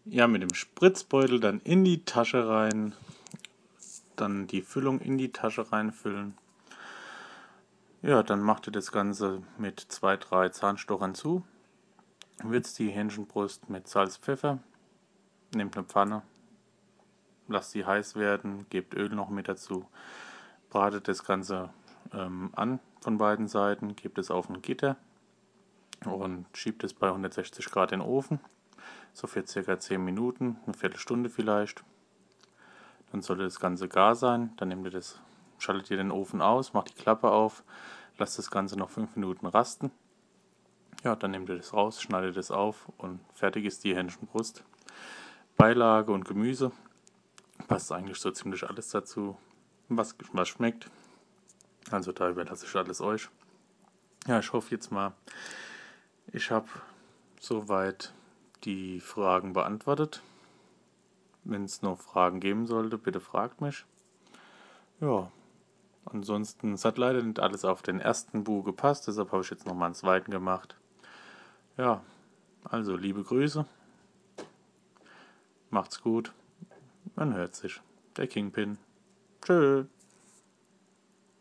Ja, mit dem Spritzbeutel dann in die Tasche rein, dann die Füllung in die Tasche reinfüllen. Ja, dann macht ihr das Ganze mit 2, 3 Zahnstochern zu, würzt die Hähnchenbrust mit Salz, Pfeffer, nehmt eine Pfanne, lasst sie heiß werden, gebt Öl noch mit dazu, bratet das Ganze an von beiden Seiten, gebt es auf ein Gitter und schiebt es bei 160 Grad in den Ofen, so für ca. 10 Minuten, eine Viertelstunde vielleicht. Dann sollte das Ganze gar sein, dann schaltet ihr den Ofen aus, macht die Klappe auf, lasst das Ganze noch 5 Minuten rasten. Ja, dann nehmt ihr das raus, schneidet es auf und fertig ist die Hähnchenbrust. Beilage und Gemüse, passt eigentlich so ziemlich alles dazu, was schmeckt. Also da überlasse ich alles euch. Ja, ich hoffe jetzt mal, ich habe soweit die Fragen beantwortet. Wenn es noch Fragen geben sollte, bitte fragt mich. Ja, ansonsten, es hat leider nicht alles auf den ersten Bu gepasst, deshalb habe ich jetzt nochmal einen zweiten gemacht. Ja, also liebe Grüße, macht's gut, man hört sich. Der Kingpin. Tschö.